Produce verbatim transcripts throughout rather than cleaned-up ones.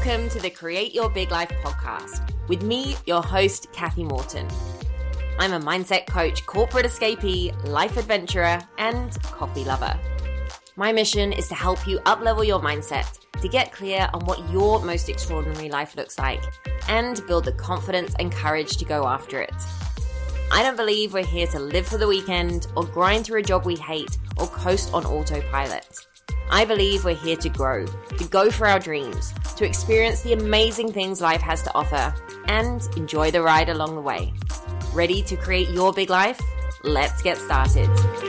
Welcome to the Create Your Big Life podcast with me, your host, Kathy Morton. I'm a mindset coach, corporate escapee, life adventurer, and coffee lover. My mission is to help you up-level your mindset, to get clear on what your most extraordinary life looks like, and build the confidence and courage to go after it. I don't believe we're here to live for the weekend or grind through a job we hate or coast on autopilot. I believe we're here to grow, to go for our dreams, to experience the amazing things life has to offer, and enjoy the ride along the way. Ready to create your big life? Let's get started.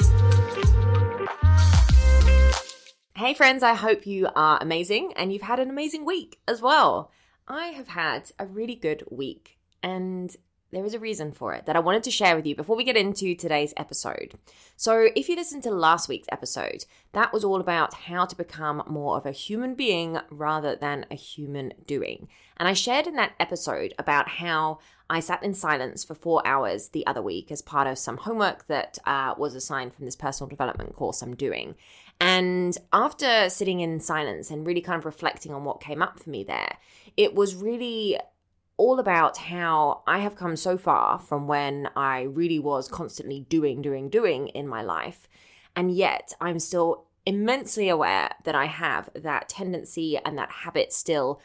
Hey friends, I hope you are amazing and you've had an amazing week as well. I have had a really good week, and there is a reason for it that I wanted to share with you before we get into today's episode. So if you listened to last week's episode, that was all about how to become more of a human being rather than a human doing. And I shared in that episode about how I sat in silence for four hours the other week as part of some homework that uh, was assigned from this personal development course I'm doing. And after sitting in silence and really kind of reflecting on what came up for me there, it was really all about how I have come so far from when I really was constantly doing, doing, doing in my life. And yet I'm still immensely aware that I have that tendency and that habit still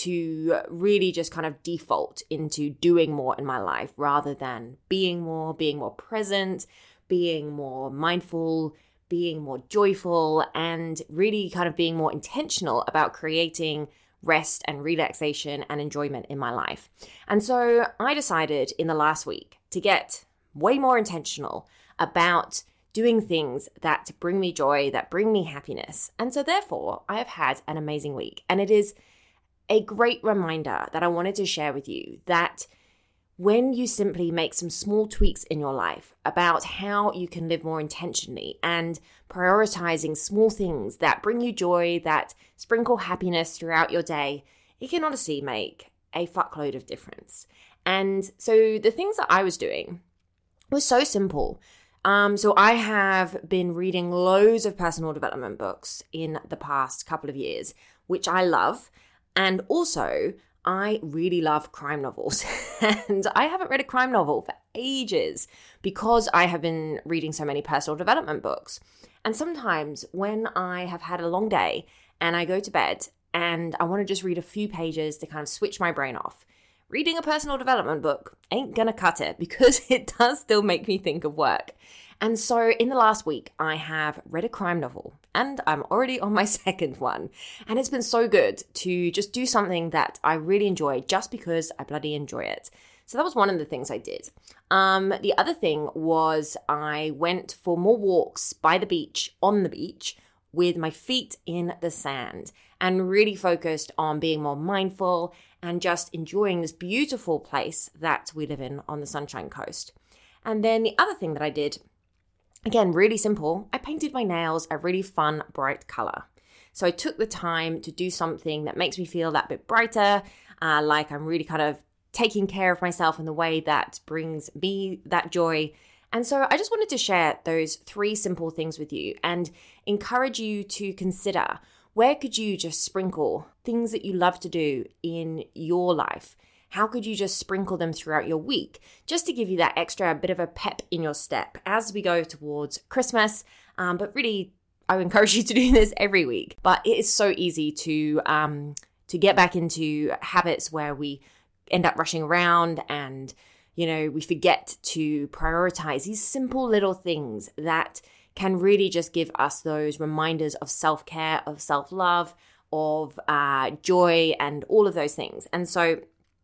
to really just kind of default into doing more in my life rather than being more, being more present, being more mindful, being more joyful, and really kind of being more intentional about creating rest and relaxation and enjoyment in my life. And so I decided in the last week to get way more intentional about doing things that bring me joy, that bring me happiness. And so therefore, I have had an amazing week. And it is a great reminder that I wanted to share with you that when you simply make some small tweaks in your life about how you can live more intentionally and prioritizing small things that bring you joy, that sprinkle happiness throughout your day, it can honestly make a fuckload of difference. And so the things that I was doing was so simple. Um, so I have been reading loads of personal development books in the past couple of years, which I love. And also, I really love crime novels, and I haven't read a crime novel for ages because I have been reading so many personal development books. And sometimes when I have had a long day and I go to bed and I want to just read a few pages to kind of switch my brain off, reading a personal development book ain't gonna cut it because it does still make me think of work. And so in the last week, I have read a crime novel and I'm already on my second one. And it's been so good to just do something that I really enjoy just because I bloody enjoy it. So that was one of the things I did. Um, the other thing was I went for more walks by the beach, on the beach, with my feet in the sand and really focused on being more mindful and just enjoying this beautiful place that we live in on the Sunshine Coast. And then the other thing that I did, again, really simple, I painted my nails a really fun, bright color. So I took the time to do something that makes me feel that bit brighter, uh, like I'm really kind of taking care of myself in the way that brings me that joy. And so I just wanted to share those three simple things with you and encourage you to consider, where could you just sprinkle things that you love to do in your life? How could you just sprinkle them throughout your week just to give you that extra bit of a pep in your step as we go towards Christmas? Um, but really, I would encourage you to do this every week. But it is so easy to um, to get back into habits where we end up rushing around and, you know, we forget to prioritize these simple little things that can really just give us those reminders of self-care, of self-love, of uh, joy, and all of those things. And so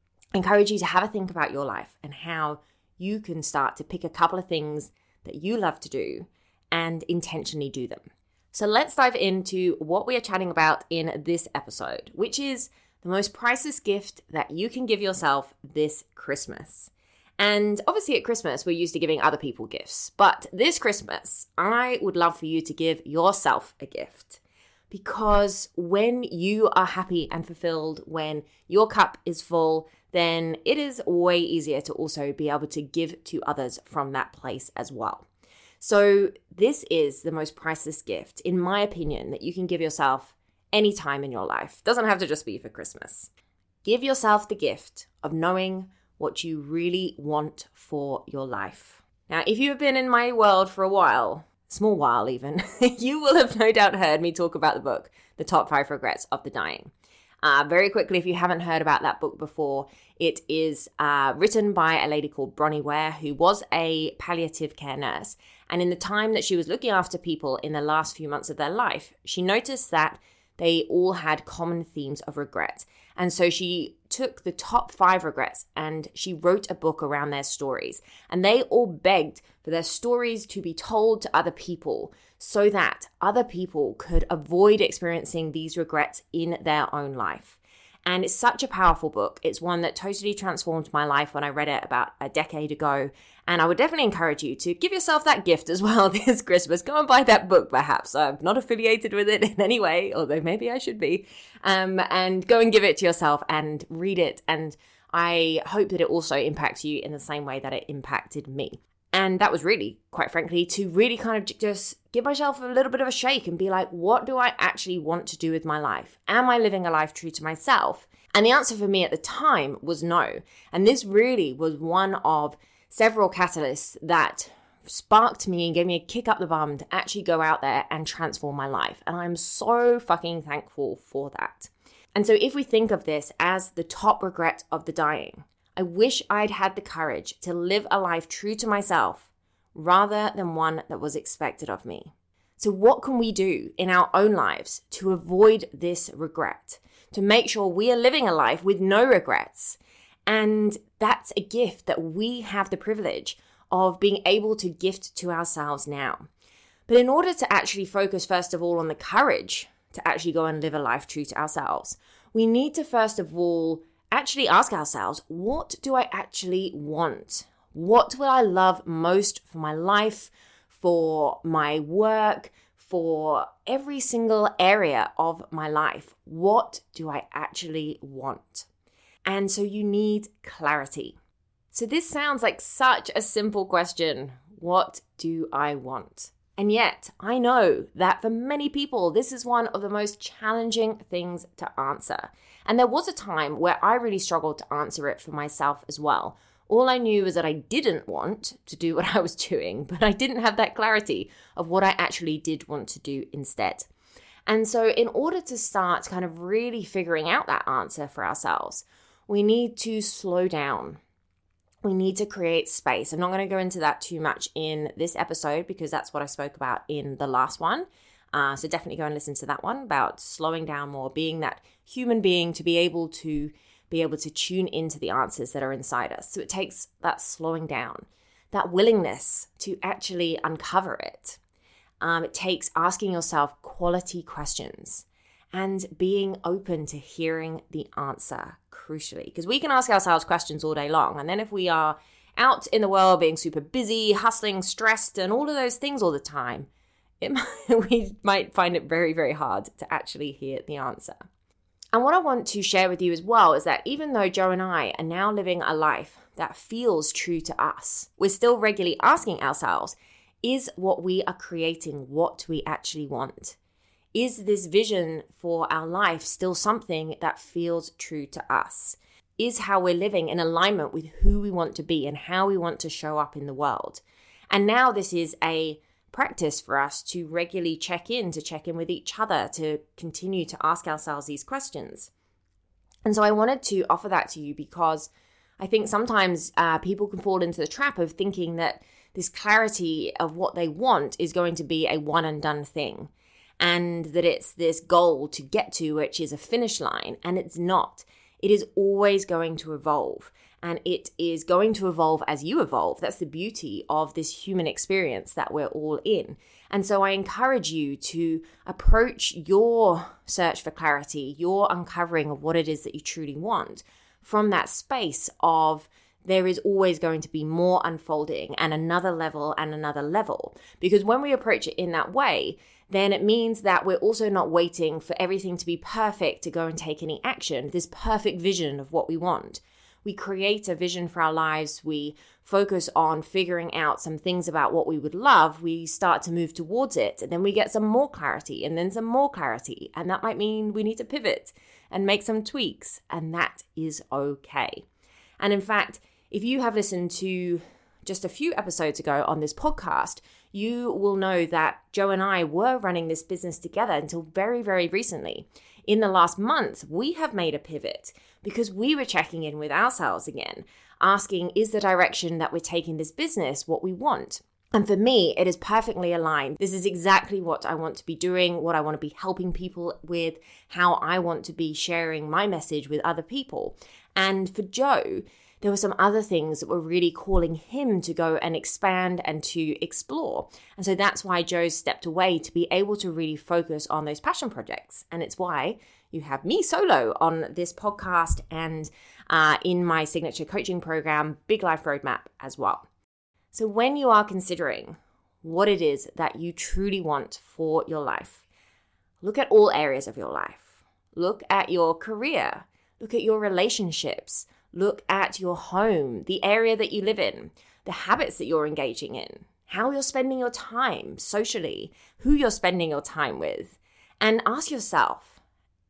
I encourage you to have a think about your life and how you can start to pick a couple of things that you love to do and intentionally do them. So let's dive into what we are chatting about in this episode, which is the most priceless gift that you can give yourself this Christmas. And obviously at Christmas, we're used to giving other people gifts. But this Christmas, I would love for you to give yourself a gift. Because when you are happy and fulfilled, when your cup is full, then it is way easier to also be able to give to others from that place as well. So this is the most priceless gift, in my opinion, that you can give yourself any time in your life. Doesn't have to just be for Christmas. Give yourself the gift of knowing what you really want for your life. Now, if you have been in my world for a while, small while even, you will have no doubt heard me talk about the book, The Top Five Regrets of the Dying. Uh, very quickly, if you haven't heard about that book before, it is uh, written by a lady called Bronnie Ware, who was a palliative care nurse. And in the time that she was looking after people in the last few months of their life, she noticed that they all had common themes of regret. And so she took the top five regrets and she wrote a book around their stories. And they all begged for their stories to be told to other people so that other people could avoid experiencing these regrets in their own life. And it's such a powerful book. It's one that totally transformed my life when I read it about a decade ago. And I would definitely encourage you to give yourself that gift as well this Christmas. Go and buy that book, perhaps. I'm not affiliated with it in any way, although maybe I should be. Um, and go and give it to yourself and read it. And I hope that it also impacts you in the same way that it impacted me. And that was really, quite frankly, to really kind of just give myself a little bit of a shake and be like, what do I actually want to do with my life? Am I living a life true to myself? And the answer for me at the time was no. And this really was one of several catalysts that sparked me and gave me a kick up the bum to actually go out there and transform my life. And I'm so fucking thankful for that. And so if we think of this as the top regret of the dying, I wish I'd had the courage to live a life true to myself rather than one that was expected of me. So what can we do in our own lives to avoid this regret, to make sure we are living a life with no regrets? And that's a gift that we have the privilege of being able to gift to ourselves now. But in order to actually focus, first of all, on the courage to actually go and live a life true to ourselves, we need to first of all actually ask ourselves, what do I actually want? What will I love most for my life, for my work, for every single area of my life? What do I actually want? And so you need clarity. So this sounds like such a simple question. What do I want? And yet, I know that for many people, this is one of the most challenging things to answer. And there was a time where I really struggled to answer it for myself as well. All I knew was that I didn't want to do what I was doing, but I didn't have that clarity of what I actually did want to do instead. And so in order to start kind of really figuring out that answer for ourselves, we need to slow down. We need to create space. I'm not going to go into that too much in this episode because that's what I spoke about in the last one. Uh, so definitely go and listen to that one about slowing down more, being that human being to be able to be able to tune into the answers that are inside us. So it takes that slowing down, that willingness to actually uncover it. Um, it takes asking yourself quality questions and being open to hearing the answer, crucially. Because we can ask ourselves questions all day long. And then if we are out in the world being super busy, hustling, stressed, and all of those things all the time, it might, we might find it very, very hard to actually hear the answer. And what I want to share with you as well is that even though Joe and I are now living a life that feels true to us, we're still regularly asking ourselves, is what we are creating what we actually want? Is this vision for our life still something that feels true to us? Is how we're living in alignment with who we want to be and how we want to show up in the world? And now this is a practice for us to regularly check in, to check in with each other, to continue to ask ourselves these questions. And so I wanted to offer that to you because I think sometimes uh, people can fall into the trap of thinking that this clarity of what they want is going to be a one and done thing. And that it's this goal to get to, which is a finish line, and it's not. It is always going to evolve, and it is going to evolve as you evolve. That's the beauty of this human experience that we're all in. And so I encourage you to approach your search for clarity, your uncovering of what it is that you truly want from that space of there is always going to be more unfolding and another level and another level. Because when we approach it in that way, then it means that we're also not waiting for everything to be perfect to go and take any action, this perfect vision of what we want. we create a vision for our lives, we focus on figuring out some things about what we would love, we start to move towards it, and then we get some more clarity and then some more clarity. And that might mean we need to pivot and make some tweaks, and that is okay. And in fact, if you have listened to just a few episodes ago on this podcast, you will know that Joe and I were running this business together until very, very recently. In the last month, we have made a pivot because we were checking in with ourselves again, asking, is the direction that we're taking this business what we want? And for me, it is perfectly aligned. This is exactly what I want to be doing, what I want to be helping people with, how I want to be sharing my message with other people. And for Joe, there were some other things that were really calling him to go and expand and to explore. And so that's why Joe stepped away to be able to really focus on those passion projects. And it's why you have me solo on this podcast and uh, in my signature coaching program, Big Life Roadmap as well. So when you are considering what it is that you truly want for your life, look at all areas of your life. Look at your career. Look at your relationships. Look at your home, the area that you live in, the habits that you're engaging in, how you're spending your time socially, who you're spending your time with, and ask yourself,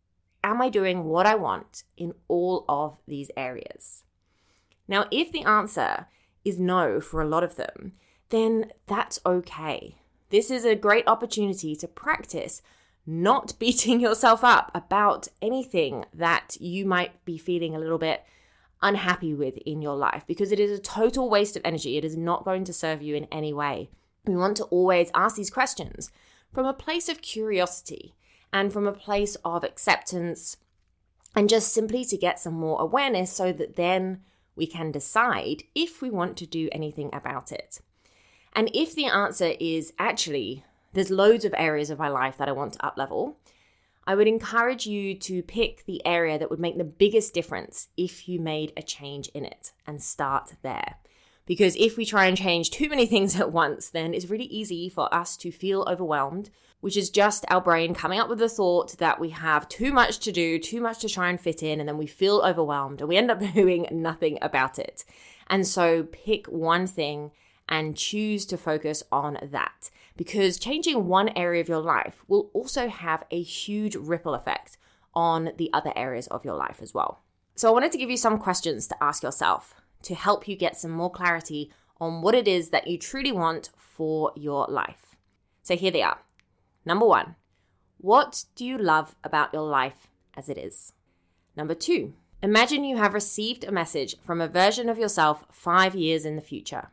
am I doing what I want in all of these areas? Now, if the answer is no for a lot of them, then that's okay. This is a great opportunity to practice not beating yourself up about anything that you might be feeling a little bit unhappy with in your life, because it is a total waste of energy. It is not going to serve you in any way. We want to always ask these questions from a place of curiosity and from a place of acceptance, and just simply to get some more awareness so that then we can decide if we want to do anything about it. And if the answer is actually, there's loads of areas of my life that I want to up-level, I would encourage you to pick the area that would make the biggest difference if you made a change in it, and start there. Because if we try and change too many things at once, then it's really easy for us to feel overwhelmed, which is just our brain coming up with the thought that we have too much to do, too much to try and fit in, and then we feel overwhelmed and we end up doing nothing about it. And so pick one thing and choose to focus on that, because changing one area of your life will also have a huge ripple effect on the other areas of your life as well. So I wanted to give you some questions to ask yourself to help you get some more clarity on what it is that you truly want for your life. So here they are. Number one, what do you love about your life as it is? Number two, imagine you have received a message from a version of yourself five years in the future.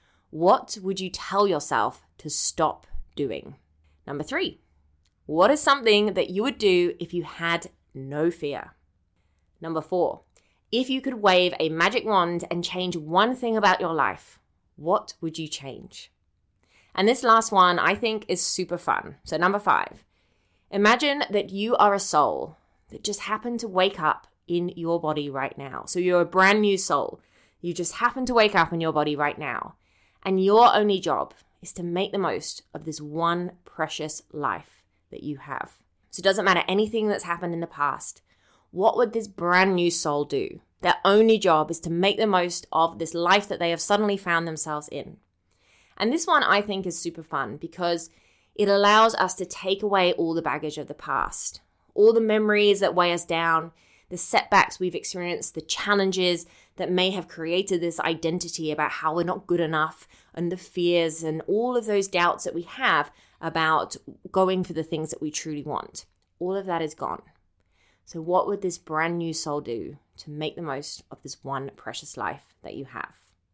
What would you tell yourself to stop doing? Number three, what is something that you would do if you had no fear? Number four, if you could wave a magic wand and change one thing about your life, what would you change? And this last one I think is super fun. So number five, imagine that you are a soul that just happened to wake up in your body right now. So you're a brand new soul. You just happen to wake up in your body right now. And your only job is to make the most of this one precious life that you have. So it doesn't matter anything that's happened in the past. What would this brand new soul do? Their only job is to make the most of this life that they have suddenly found themselves in. And this one I think is super fun because it allows us to take away all the baggage of the past, all the memories that weigh us down, the setbacks we've experienced, the challenges that may have created this identity about how we're not good enough, and the fears and all of those doubts that we have about going for the things that we truly want. All of that is gone. So what would this brand new soul do to make the most of this one precious life that you have?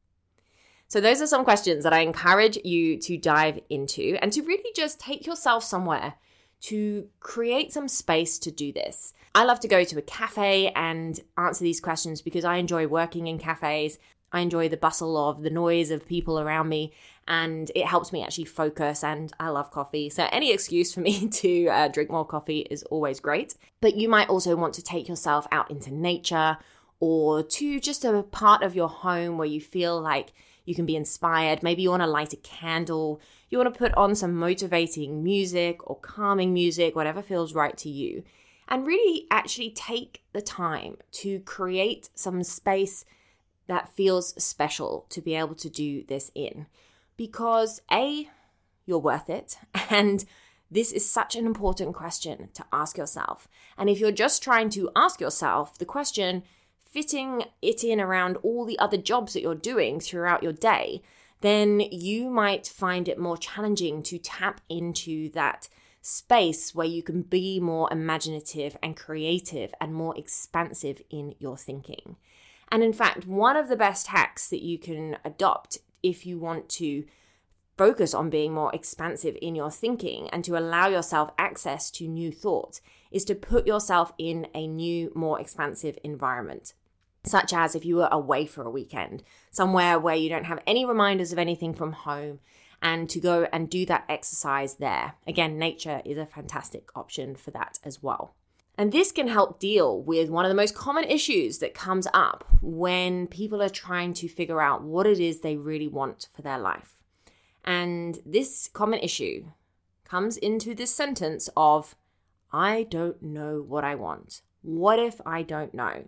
So those are some questions that I encourage you to dive into and to really just take yourself somewhere to create some space to do this. I love to go to a cafe and answer these questions because I enjoy working in cafes. I enjoy the bustle of the noise of people around me, and it helps me actually focus, and I love coffee. So any excuse for me to uh, drink more coffee is always great. But you might also want to take yourself out into nature or to just a part of your home where you feel like you can be inspired. Maybe you want to light a candle. You want to put on some motivating music or calming music, whatever feels right to you. and really actually take the time to create some space that feels special to be able to do this in. Because A, you're worth it, and this is such an important question to ask yourself. And if you're just trying to ask yourself the question, fitting it in around all the other jobs that you're doing throughout your day, then you might find it more challenging to tap into that space where you can be more imaginative and creative and more expansive in your thinking. And in fact, one of the best hacks that you can adopt if you want to focus on being more expansive in your thinking and to allow yourself access to new thoughts is to put yourself in a new, more expansive environment. Such as if you were away for a weekend, somewhere where you don't have any reminders of anything from home, and to go and do that exercise there. Again, nature is a fantastic option for that as well. And this can help deal with one of the most common issues that comes up when people are trying to figure out what it is they really want for their life. And this common issue comes into this sentence of, I don't know what I want. What if I don't know?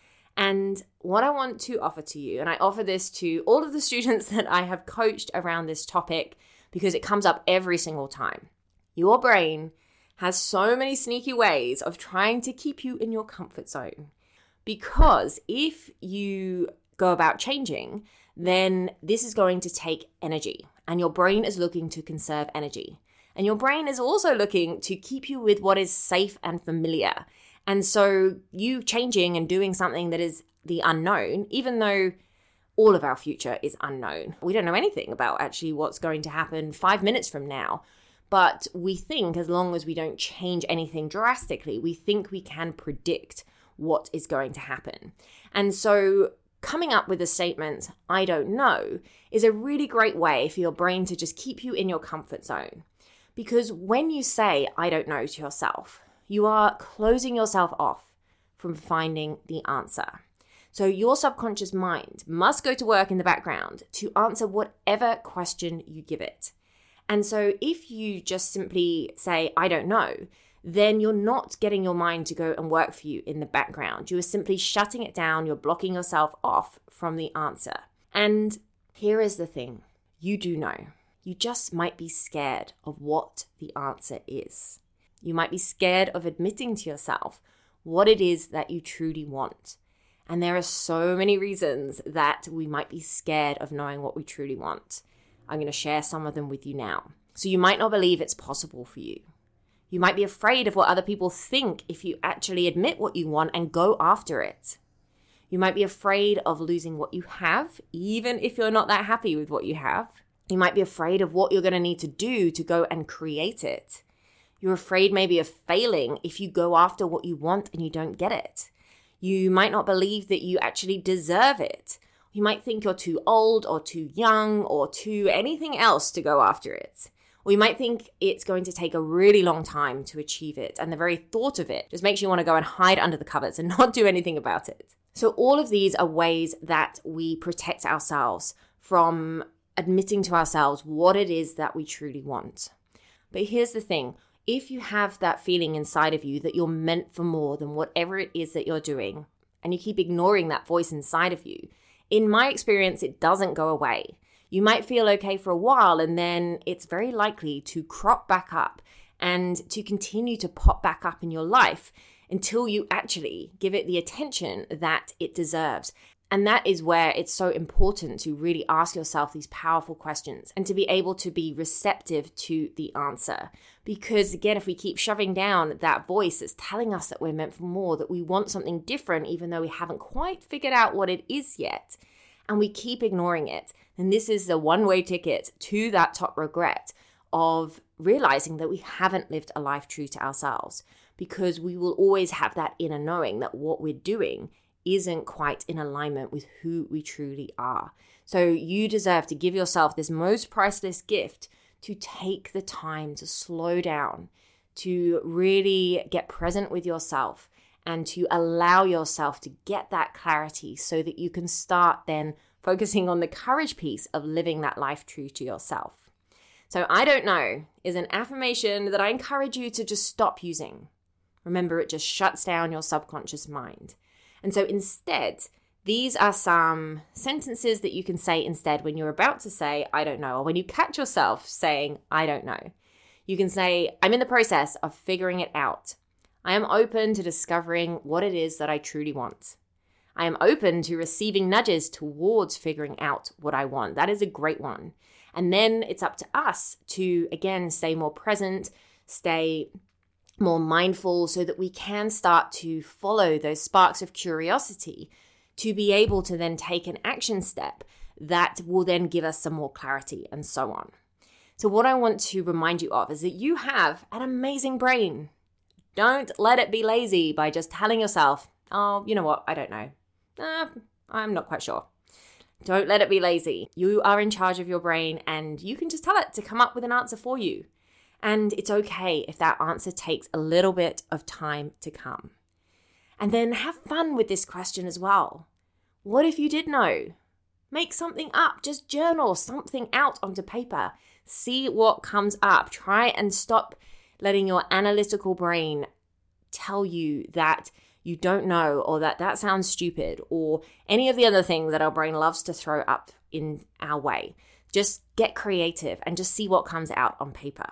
And what I want to offer to you, and I offer this to all of the students that I have coached around this topic because it comes up every single time. Your brain has so many sneaky ways of trying to keep you in your comfort zone. Because if you go about changing, then this is going to take energy, and your brain is looking to conserve energy. And your brain is also looking to keep you with what is safe and familiar. And so you changing and doing something that is the unknown, even though all of our future is unknown. We don't know anything about actually what's going to happen five minutes from now. But we think as long as we don't change anything drastically, we think we can predict what is going to happen. And so coming up with a statement, I don't know, is a really great way for your brain to just keep you in your comfort zone. Because when you say, I don't know to yourself, you are closing yourself off from finding the answer. So your subconscious mind must go to work in the background to answer whatever question you give it. And so if you just simply say, I don't know, then you're not getting your mind to go and work for you in the background. You are simply shutting it down. You're blocking yourself off from the answer. And here is the thing. You do know. You just might be scared of what the answer is. You might be scared of admitting to yourself what it is that you truly want. And there are so many reasons that we might be scared of knowing what we truly want. I'm going to share some of them with you now. So you might not believe it's possible for you. You might be afraid of what other people think if you actually admit what you want and go after it. You might be afraid of losing what you have, even if you're not that happy with what you have. You might be afraid of what you're going to need to do to go and create it. You're afraid maybe of failing if you go after what you want and you don't get it. You might not believe that you actually deserve it. You might think you're too old or too young or too anything else to go after it. Or you might think it's going to take a really long time to achieve it, and the very thought of it just makes you want to go and hide under the covers and not do anything about it. So all of these are ways that we protect ourselves from admitting to ourselves what it is that we truly want. But here's the thing. If you have that feeling inside of you that you're meant for more than whatever it is that you're doing, and you keep ignoring that voice inside of you, in my experience, it doesn't go away. You might feel okay for a while, and then it's very likely to crop back up and to continue to pop back up in your life until you actually give it the attention that it deserves. And that is where it's so important to really ask yourself these powerful questions and to be able to be receptive to the answer. Because again, if we keep shoving down that voice that's telling us that we're meant for more, that we want something different, even though we haven't quite figured out what it is yet, and we keep ignoring it, then this is the one-way ticket to that top regret of realizing that we haven't lived a life true to ourselves, because we will always have that inner knowing that what we're doing isn't quite in alignment with who we truly are. So you deserve to give yourself this most priceless gift to take the time to slow down, to really get present with yourself, and to allow yourself to get that clarity so that you can start then focusing on the courage piece of living that life true to yourself. So I don't know is an affirmation that I encourage you to just stop using. remember, it just shuts down your subconscious mind. And so instead, these are some sentences that you can say instead when you're about to say, I don't know, or when you catch yourself saying, I don't know. You can say, I'm in the process of figuring it out. I am open to discovering what it is that I truly want. I am open to receiving nudges towards figuring out what I want. That is a great one. And then it's up to us to, again, stay more present, stay more mindful so that we can start to follow those sparks of curiosity to be able to then take an action step that will then give us some more clarity and so on. So what I want to remind you of is that you have an amazing brain. Don't let it be lazy by just telling yourself, oh, you know what, I don't know. Uh, I'm not quite sure. Don't let it be lazy. You are in charge of your brain and you can just tell it to come up with an answer for you. And it's okay if that answer takes a little bit of time to come. And then have fun with this question as well. What if you did know? Make something up. Just journal something out onto paper. See what comes up. Try and stop letting your analytical brain tell you that you don't know, or that that sounds stupid, or any of the other things that our brain loves to throw up in our way. Just get creative and just see what comes out on paper.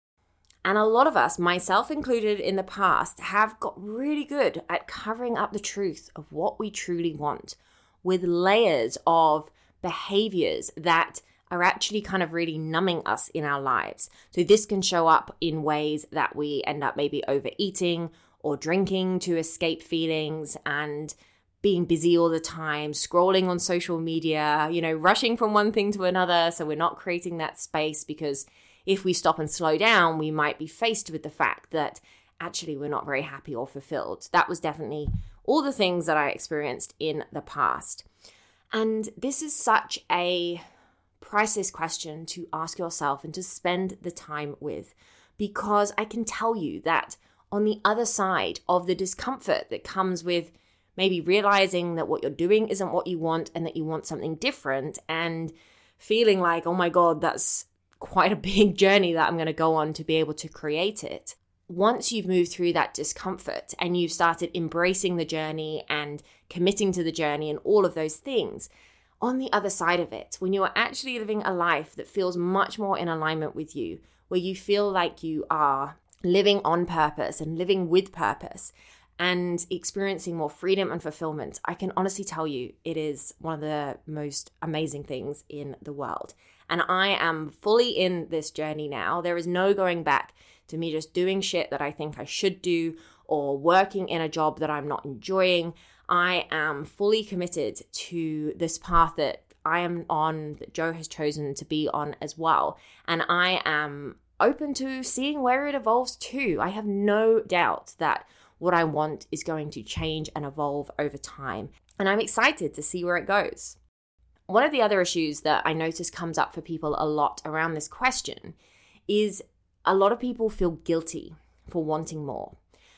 And a lot of us, myself included in the past, have got really good at covering up the truth of what we truly want with layers of behaviors that are actually kind of really numbing us in our lives. So this can show up in ways that we end up maybe overeating or drinking to escape feelings, and being busy all the time, scrolling on social media, you know, rushing from one thing to another. So we're not creating that space, because if we stop and slow down, we might be faced with the fact that actually we're not very happy or fulfilled. That was definitely all the things that I experienced in the past. And this is such a priceless question to ask yourself and to spend the time with, because I can tell you that on the other side of the discomfort that comes with maybe realizing that what you're doing isn't what you want and that you want something different, and feeling like, oh my God, that's quite a big journey that I'm going to go on to be able to create it. Once you've moved through that discomfort and you've started embracing the journey and committing to the journey and all of those things, on the other side of it, when you are actually living a life that feels much more in alignment with you, where you feel like you are living on purpose and living with purpose and experiencing more freedom and fulfillment, I can honestly tell you it is one of the most amazing things in the world. And I am fully in this journey now. There is no going back to me just doing shit that I think I should do or working in a job that I'm not enjoying. I am fully committed to this path that I am on, that Joe has chosen to be on as well. And I am open to seeing where it evolves to. I have no doubt that what I want is going to change and evolve over time. And I'm excited to see where it goes. One of the other issues that I notice comes up for people a lot around this question is a lot of people feel guilty for wanting more,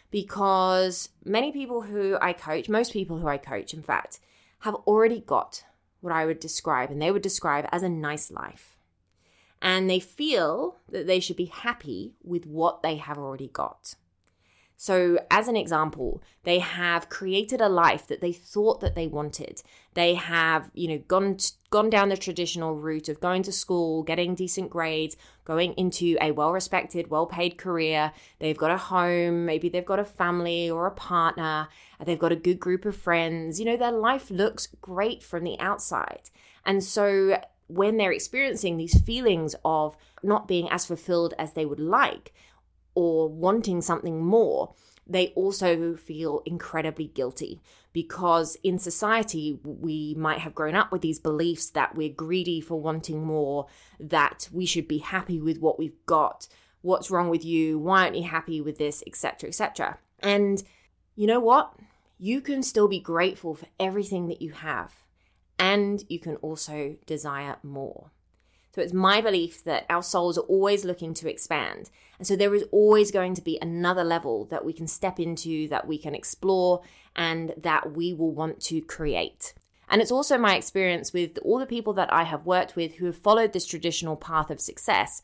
because many people who I coach, most people who I coach, in fact, have already got what I would describe, and they would describe as a nice life. And they feel that they should be happy with what they have already got. So as an example, they have created a life that they thought that they wanted. They have, you know, gone gone down the traditional route of going to school, getting decent grades, going into a well-respected, well-paid career. They've got a home, maybe they've got a family or a partner, they've got a good group of friends. You know, their life looks great from the outside. And so when they're experiencing these feelings of not being as fulfilled as they would like, or wanting something more, they also feel incredibly guilty, because in society, we might have grown up with these beliefs that we're greedy for wanting more, that we should be happy with what we've got. What's wrong with you? Why aren't you happy with this, et cetera, et cetera. And you know what? You can still be grateful for everything that you have, and you can also desire more. So it's my belief that our souls are always looking to expand. And so there is always going to be another level that we can step into, that we can explore, and that we will want to create. And it's also my experience with all the people that I have worked with who have followed this traditional path of success,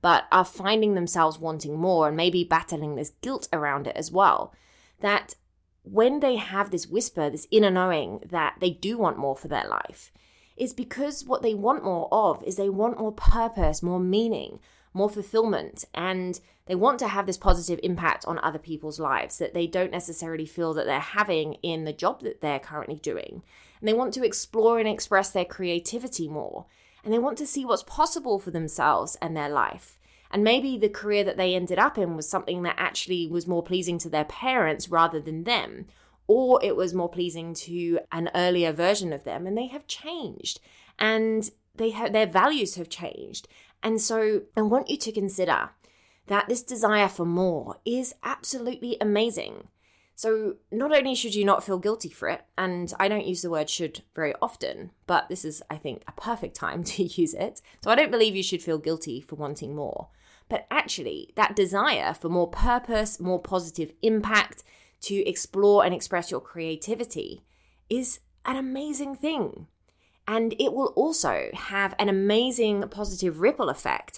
but are finding themselves wanting more and maybe battling this guilt around it as well. That when they have this whisper, this inner knowing that they do want more for their life, is because what they want more of is they want more purpose, more meaning, more fulfillment, and they want to have this positive impact on other people's lives that they don't necessarily feel that they're having in the job that they're currently doing. And they want to explore and express their creativity more, and they want to see what's possible for themselves and their life. And maybe the career that they ended up in was something that actually was more pleasing to their parents rather than them, or it was more pleasing to an earlier version of them, and they have changed, and they have, their values have changed. And so I want you to consider that this desire for more is absolutely amazing. So not only should you not feel guilty for it, and I don't use the word should very often, but this is, I think, a perfect time to use it. So I don't believe you should feel guilty for wanting more. But actually, that desire for more purpose, more positive impact, to explore and express your creativity is an amazing thing. And it will also have an amazing positive ripple effect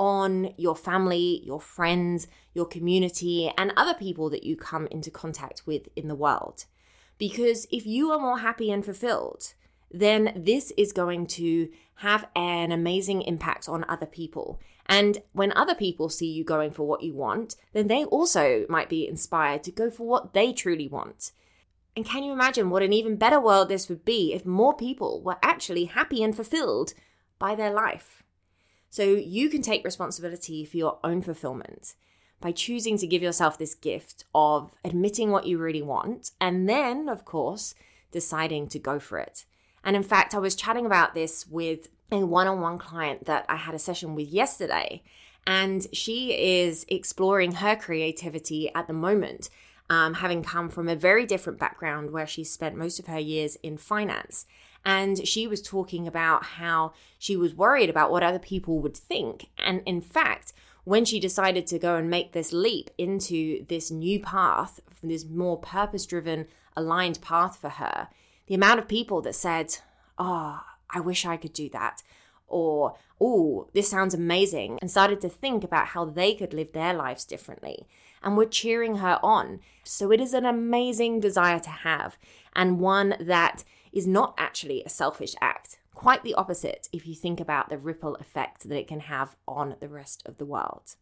on your family, your friends, your community, and other people that you come into contact with in the world. Because if you are more happy and fulfilled, then this is going to have an amazing impact on other people. And when other people see you going for what you want, then they also might be inspired to go for what they truly want. And can you imagine what an even better world this would be if more people were actually happy and fulfilled by their life? So you can take responsibility for your own fulfillment by choosing to give yourself this gift of admitting what you really want, and then, of course, deciding to go for it. And in fact, I was chatting about this with a one-on-one client that I had a session with yesterday, and she is exploring her creativity at the moment, um, having come from a very different background where she spent most of her years in finance. And she was talking about how she was worried about what other people would think. And in fact, when she decided to go and make this leap into this new path, this more purpose-driven, aligned path for her, the amount of people that said, oh, I wish I could do that, or, oh, this sounds amazing, and started to think about how they could live their lives differently, and were cheering her on. So it is an amazing desire to have, and one that is not actually a selfish act. Quite the opposite if you think about the ripple effect that it can have on the rest of the world.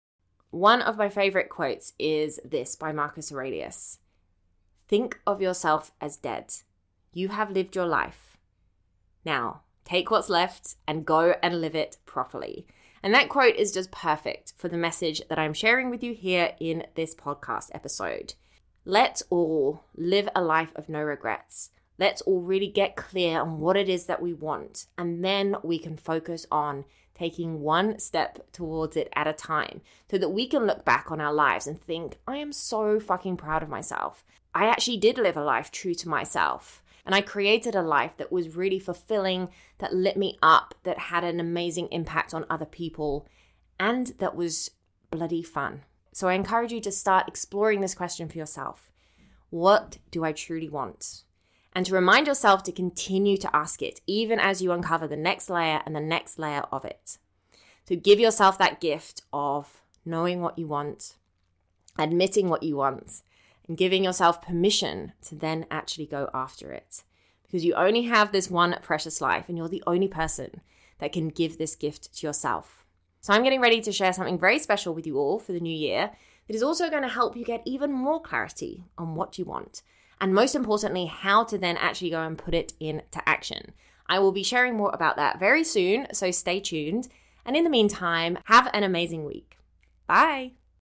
One of my favorite quotes is this by Marcus Aurelius. Think of yourself as dead. You have lived your life. Now, take what's left and go and live it properly. And that quote is just perfect for the message that I'm sharing with you here in this podcast episode. Let's all live a life of no regrets. Let's all really get clear on what it is that we want, and then we can focus on taking one step towards it at a time so that we can look back on our lives and think, I am so fucking proud of myself. I actually did live a life true to myself, and I created a life that was really fulfilling, that lit me up, that had an amazing impact on other people, and that was bloody fun. So I encourage you to start exploring this question for yourself. What do I truly want? And to remind yourself to continue to ask it, even as you uncover the next layer and the next layer of it. So give yourself that gift of knowing what you want, admitting what you want, and giving yourself permission to then actually go after it. Because you only have this one precious life, and you're the only person that can give this gift to yourself. So I'm getting ready to share something very special with you all for the new year that is also going to help you get even more clarity on what you want. And most importantly, how to then actually go and put it into action. I will be sharing more about that very soon, so stay tuned. And in the meantime, have an amazing week. Bye.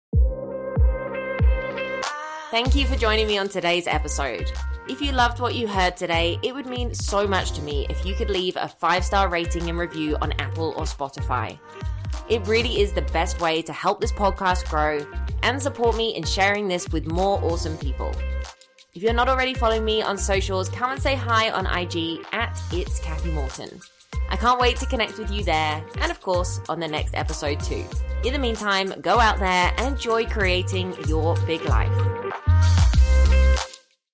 Thank you for joining me on today's episode. If you loved what you heard today, it would mean so much to me if you could leave a five-star rating and review on Apple or Spotify. It really is the best way to help this podcast grow and support me in sharing this with more awesome people. If you're not already following me on socials, come and say hi on I G at It's Kathy Morton. I can't wait to connect with you there, and of course, on the next episode too. In the meantime, go out there and enjoy creating your big life.